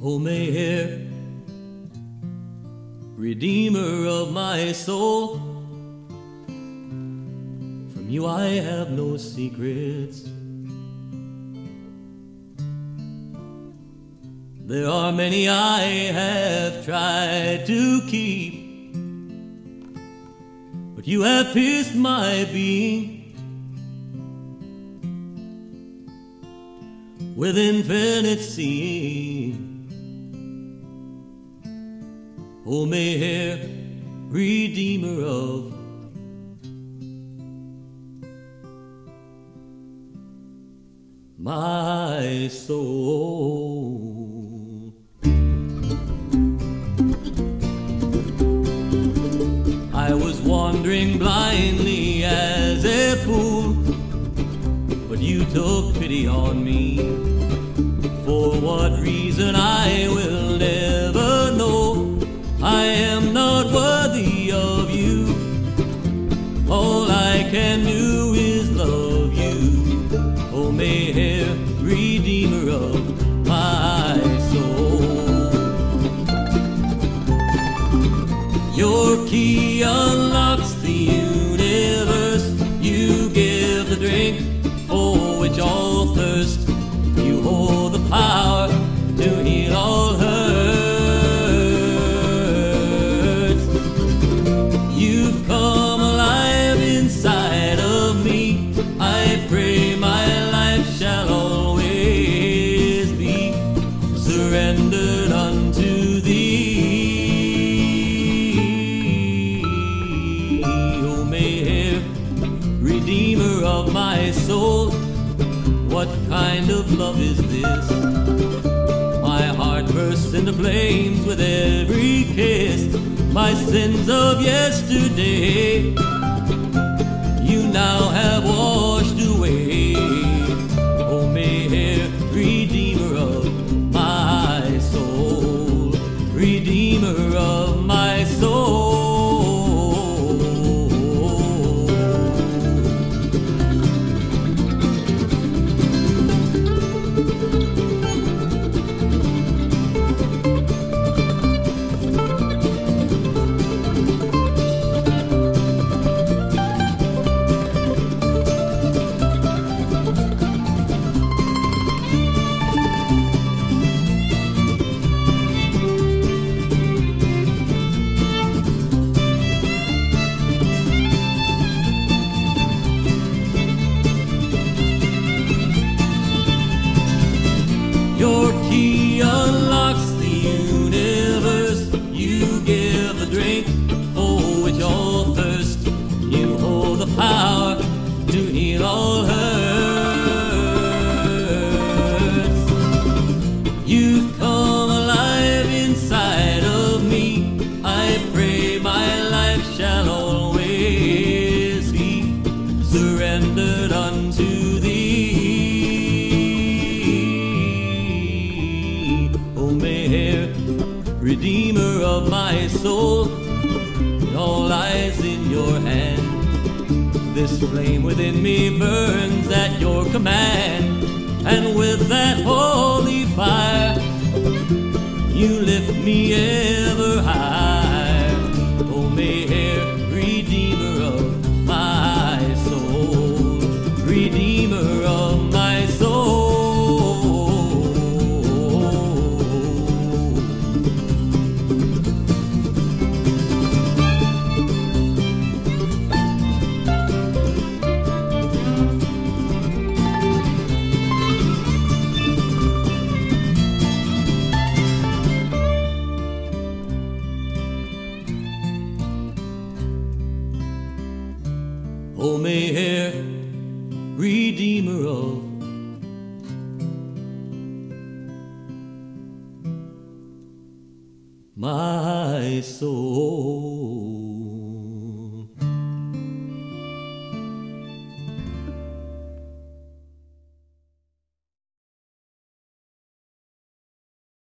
O Meher, Redeemer of my soul, from you I have no secrets. There are many I have tried to keep, but you have pierced my being with infinite seeing. O Meher, Redeemer of my soul. I was wandering blindly as a fool, but you took pity on me. For what reason I will never know. I am not worthy of you. All I can do is love you. O Meher, Redeemer of my soul. Your key unlocks the universe. You give the drink for which all thirst. You hold the power to heal all hurts. You've come alive inside of me. I pray my life shall always be surrendered unto thee. O Meher, Redeemer of my soul, what kind of love is this? My heart bursts into flames with every kiss. My sins of yesterday you now have washed away. O Meher, Redeemer of my soul, Redeemer of my soul. Your key unlocks the universe. You give the drink for which all thirst. You hold the power to heal all hurts. You've come alive inside of me. I pray my life shall always be surrendered unto thee. O Meher, Redeemer of my soul, it all lies in your hand. This flame within me burns at your command, and with that holy fire you lift me ever higher. O Meher, Redeemer of my soul, Redeemer of my soul. O Meher, Redeemer of my soul.